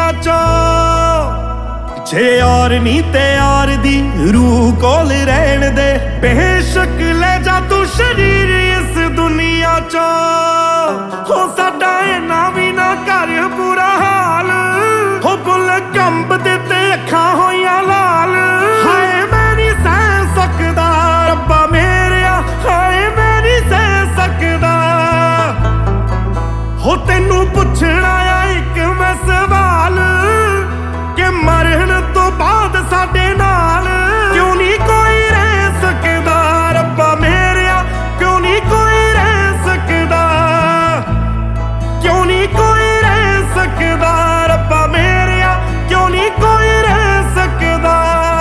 दुनिया चो। जे और नी ते और दी रूह कोल रहन दे, बेशक ले जा तू शरीर इस दुनिया चो। हो साडा इना भी ना कर बुरा हाल, हो बुल कंब दे ते अखां होइयां लाल। हाय मैं नहीं सह सकदा रब्बा मेरेया, हाय मैं नहीं सह सकदा। हो तेनू पुछना आ इक मैं सवाल, कि मरण तो बाद साडे नाल क्यों नहीं कोई रह सकदा रब्बा मेरेया, क्यों नहीं कोई रह सकदा, क्यों नहीं कोई रह सकदा रब्बा मेरेया, क्यों नहीं कोई रह सकदा।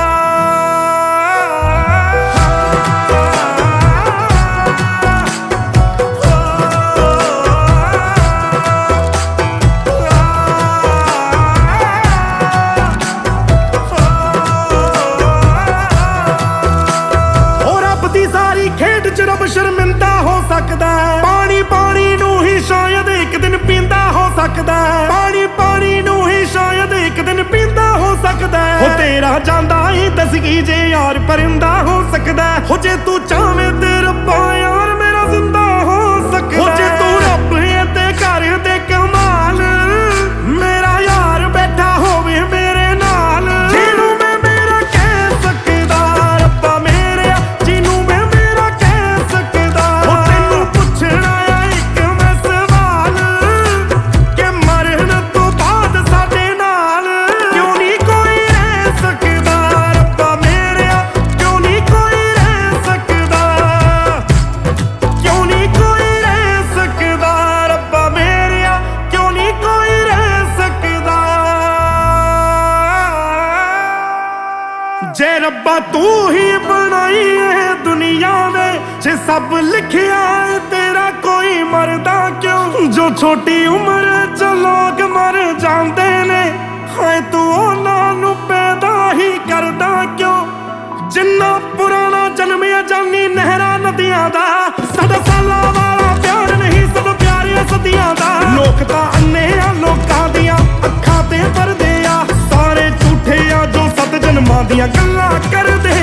खेड च रब शर्मिंदा हो सकदा है, पानी पानी नू ही शायद एक दिन पींदा हो सकदा है, पानी पानी नू ही शायद एक दिन पींदा हो सकदा है। हो तेरा जांदा ही दसगी जे यार परिंदा हो सकदा है। हो जे तू चाहे ते रब्बा यार मेरा जिंदा हो सकदा है। हो जे तू रब है ते कर दे कमाल, मेरा यार बैठा होवे मेरे नाल। जिनू मैं मेरा कह सकदा रब्बा मेरेया, जिनू मैं जे रब्बा तू ही बनाई है दुनिया में, जे सब लिखिया है तेरा कोई मरदा क्यों। जो छोटी उम्र च लोग मर जाते ने, हाय तू उन्हां नू पैदा ही करदा क्यों। जिन्ना पुराना जन्मिया जानी नहरा नदियां दा, साडा सालां वाला प्यार नहीं सब प्यार सदियां दा। लोक तां अन्ने आ लोकां दियां अखां ते परदे आ, सारे झूठे आ जो सत जन्मां दियां गल्लां करदे